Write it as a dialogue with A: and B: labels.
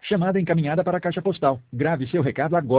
A: Chamada encaminhada para a caixa postal. Grave seu recado agora.